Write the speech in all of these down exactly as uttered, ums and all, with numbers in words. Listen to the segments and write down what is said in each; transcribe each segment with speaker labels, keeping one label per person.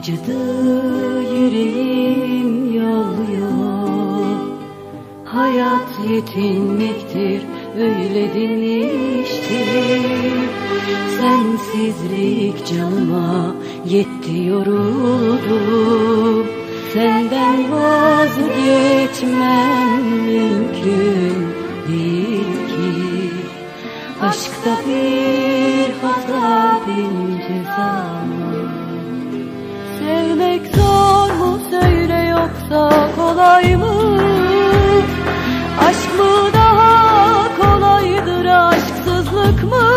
Speaker 1: Acıdı yüreğim yolluyor. Hayat yetinmektir, öyle demiştir. Sensizlik canıma yetti, yoruldum. Senden vazgeçmem mümkün değil ki. Aşkta bir hata bin ceza mı? Sevmek zor mu söyle, yoksa kolay mı? Aşk mı daha kolaydır, aşksızlık mı?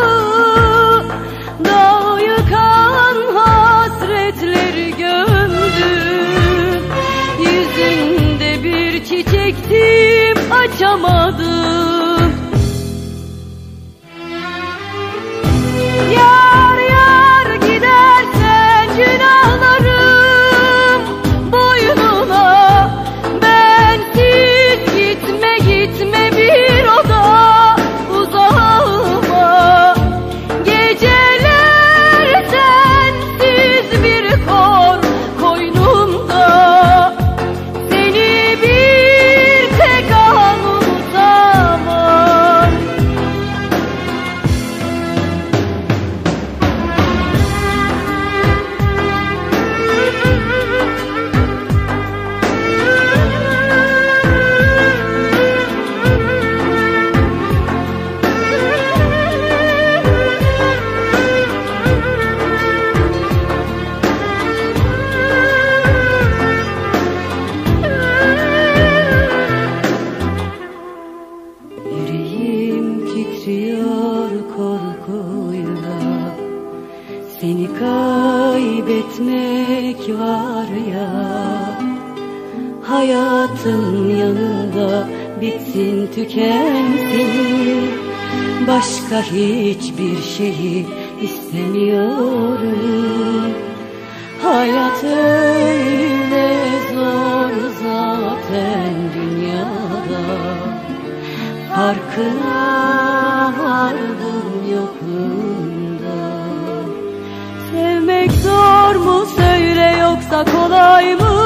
Speaker 1: Dağ yıkan hasretleri gömdüm. Yüzünde bir çiçektim, açamadım. Yar yar gidersen günahlarım boynuna. Bensiz gitme gitme bir oda uzağıma. Geceler sensiz bir kor koynumda. Seni bir tek an unutamam. Yüreğim titriyor korkuyla. Seni kaybetmek var ya. Hayatın yanında bitsin tükensin. Başka hiçbir şeyi istemiyorum. Hayat öyle zor zaten dünyada. Farkına vardım yokluğunda. Sevmek zor mu söyle, yoksa kolay mı?